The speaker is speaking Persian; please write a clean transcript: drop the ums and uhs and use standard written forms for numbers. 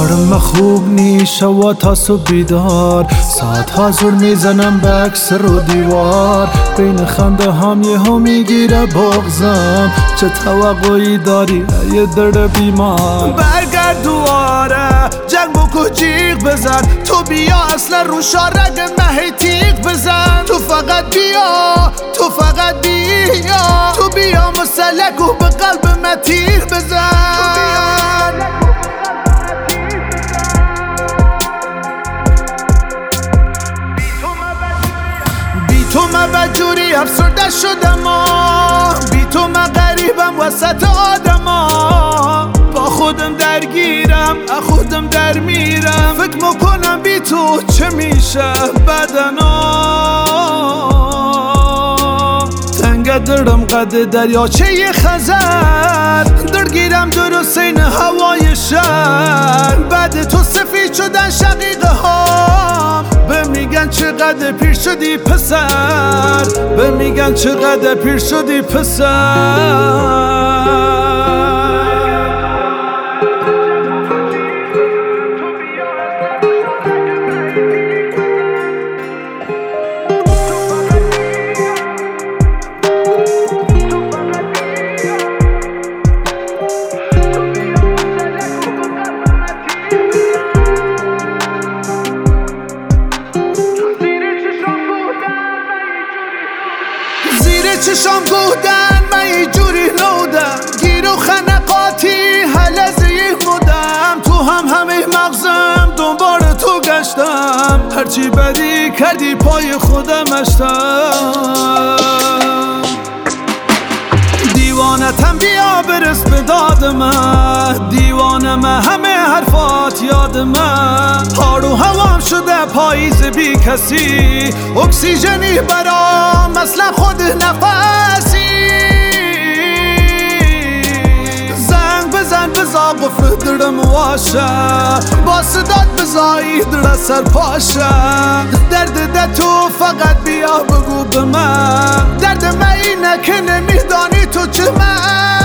حالم خوب نیست و تاسو بیدار ساعتها زور میزنم به عکس رو دیوار بین خنده هم یه هم میگیره بغزم چه توقعی داری ای دل بیمار برگرد دواره جنگ بکو جیغ بزن تو بیا اصلا رو شارگ مهی تیغ بزن تو فقط بیا تو فقط بیا تو بیا مسلک و به قلب من تیر بزن بی تو من بدجوری افسرده شدم بی تو من غریبم وسط آدما با خودم درگیرم خودم در میرم فکر میکنم بی تو چه میشه بدنا تنگ دلم قد دریاچه ی خزر درگیرم درست این هوای شهر بعد تو سفید شدن شقیقه ها به میگن چقدر پیر شدی پسر به میگن چقدر پیر شدی پسر چشام گودن من یه جوری نودم گیر و خنقاتی حلزه مودم تو همه مغزم دنبال تو گشتم هرچی بدی کردی پای خودم اشتم دیوانتم بیا برس به داد من دیوانه من همه حرفات یاد من هارو هوام شده پاییز بی کسی اکسیژنی برام اصلا خود نفسی زنگ بزن بزا قفل درم واشه با صدات بزایی در سر پاشه درد ده تو فقط بیا بگو به من درد من اینه که نمیدانی تو چه من